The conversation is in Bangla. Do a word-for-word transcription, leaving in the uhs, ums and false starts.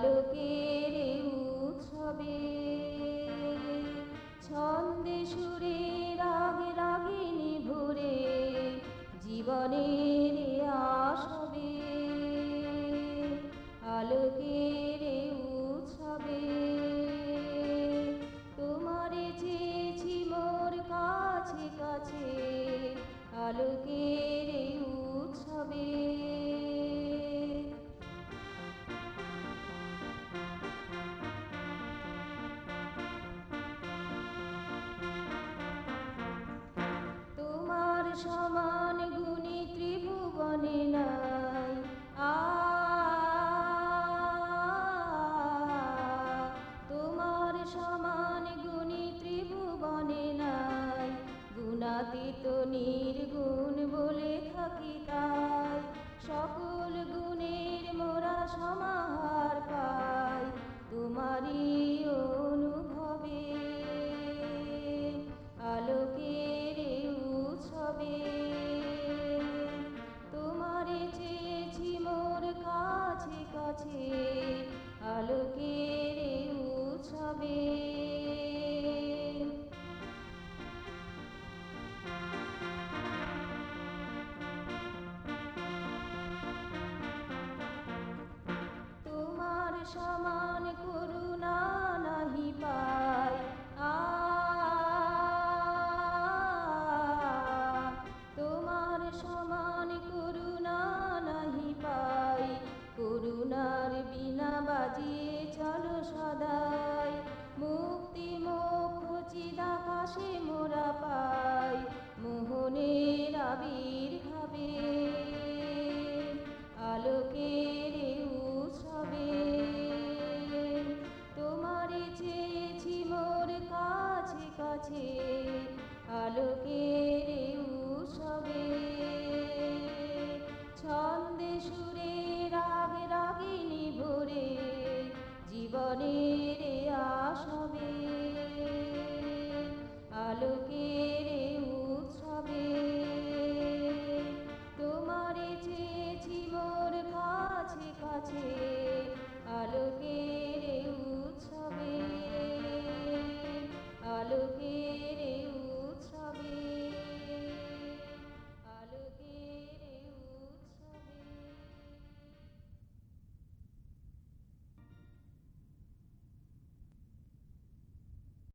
আলোকের উৎসবে ছন্দে সুরে রাগে রাগিনী ভরে জীবনের আসবে আলোকের উৎসবে তোমারে চেয়েছি মোর কাছে কাছে আলোকের উৎসবে তোমার সমান গুণী ত্রিভুবনে নাই আ তোমার সমান গুণী ত্রিভুবনে নাই গুণাতীত নির্গুণ বলে থাকি তাই সকল গুণের মোরা সমাহার পাই তোমারই অনুভবে আলোকের উৎসবে তোমারে চেয়েছি মোর কাছে কাছে আলোকের উৎসবে তোমার সমান করুণা নাহি পাই আ তোমার সমান করুণা নাহি পাই করুণার বিনা বাজিয়ে চলো সদাই মুক্তি মোক্ষ চিদাকাশে মোরা পাই মোহনের আবির্ভাবে আলোকের উৎসবে তোমারে চেয়েছি মোর কাছে কাছে আলোকের